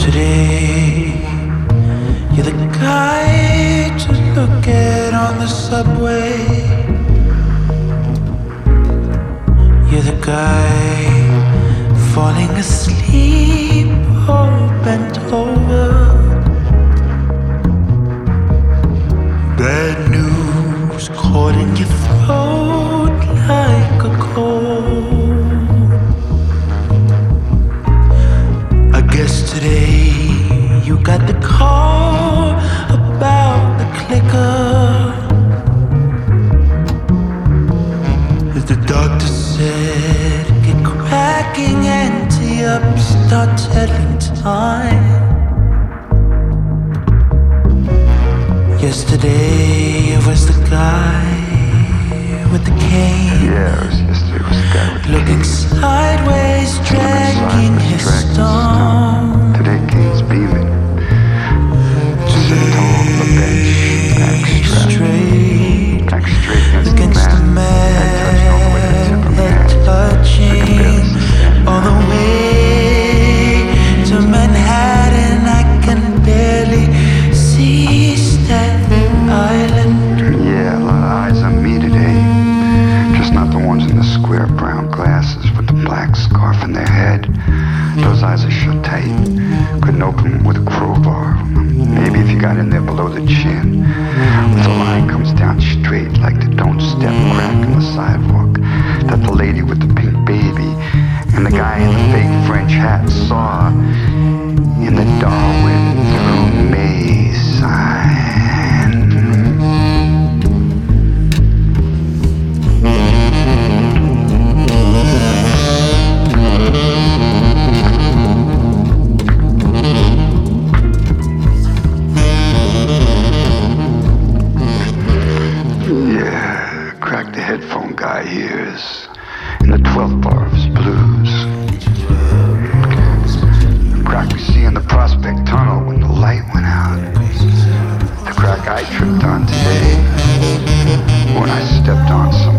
Yesterday, you're the guy to look at on the subway. You're the guy falling asleep or bent over. Bad news caught in your throat like a cold. I guess today you got the call about the clicker. As the doctor said, get cracking and tee up, start telling time. Yesterday it was the guy with the cane. Yeah, yesterday was the guy with the looking cane. sideways, dragging his stone. Today Kane's beaming. Sitting tall on the bench, back straight. Back straight Against the man, head touching all the way to Manhattan. I can barely see Staten Island. Yeah, a lot of eyes on me today. Just not the ones in the square brown glasses with the black scarf in their head. Those eyes are shut tight. Couldn't open them with a crowbar. Maybe if you got in there below the chin. Where the line comes down straight like the don't step crack in the sidewalk that the lady with the pink baby and the guy in the fake French hat saw in the Darwin through May sign. Yeah, crack the headphone guy hears in the 12th bar of his blues. Crack we see in the Prospect Tunnel when the light went out. The crack I tripped on today when I stepped on some